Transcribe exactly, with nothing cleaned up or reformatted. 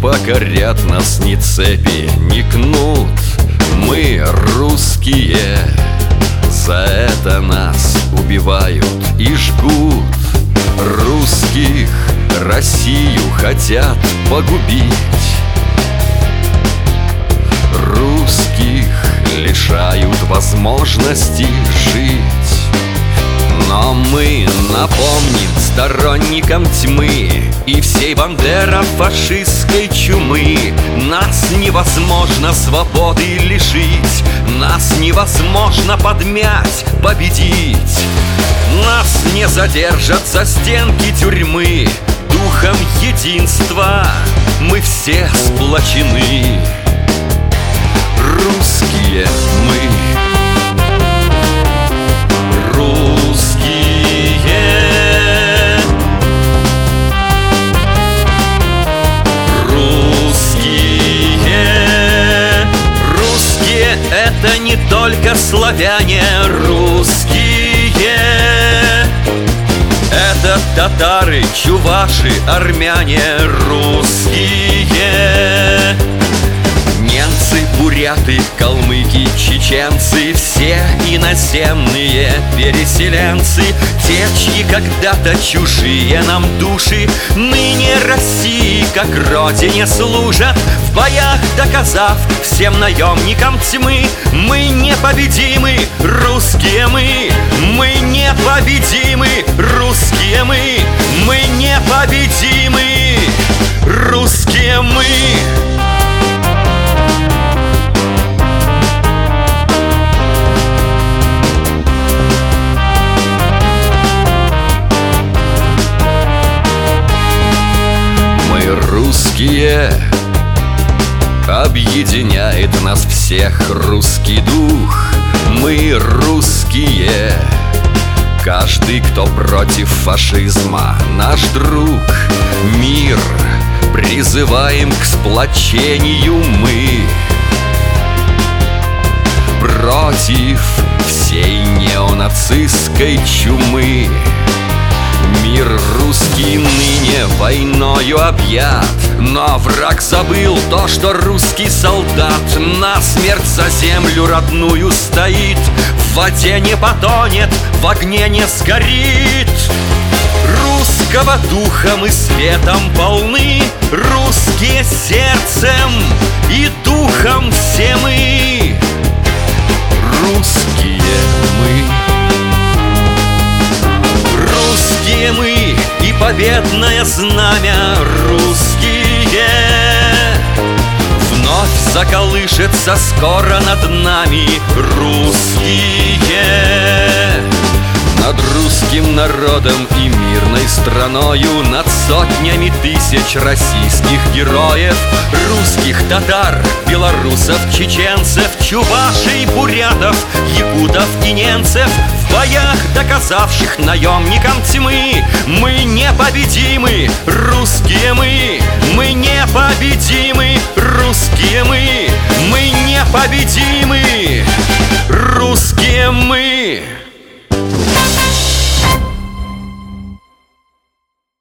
покорят нас ни цепи, ни кнут. Мы русские, за это нас убивают и жгут. Русских Россию хотят погубить. Русских лишают возможности жить. Но мы напомним сторонникам тьмы и всей бандеро-фашистской чумы: нас невозможно свободы лишить, нас невозможно подмять, победить. Нас не задержат за стенки тюрьмы, духом единства мы все сплочены. Русские мы, это не только славяне, русские. Это татары, чуваши, армяне, русские. Немцы, буряты, калмыки, чеченцы, все иноземные переселенцы, те, чьи когда-то чужие нам души ныне России как родине служат, в боях доказав всем наемникам тьмы: мы непобедимы, русские мы, мы непобедимы, русские мы, мы непобедимы, русские мы. Русские, объединяет нас всех русский дух. Мы русские, каждый, кто против фашизма, наш друг. Мир призываем к сплочению мы, против всей неонацистской чумы. Мир русский ныне войною объят, но враг забыл то, что русский солдат насмерть за землю родную стоит, в воде не потонет, в огне не сгорит. Русского духа мы светом полны, русские сердцем и духом все мы. Русские мы, русские мы и победное знамя русские вновь заколышется скоро над нами. Русские над русским народом и мирной страною, над сотнями тысяч российских героев, русских татар, белорусов, чеченцев, чувашей, бурятов, якутов и немцев, в боях доказавших наемникам тьмы: мы непобедимы, русские мы, мы непобедимы, русские мы, мы непобедимы,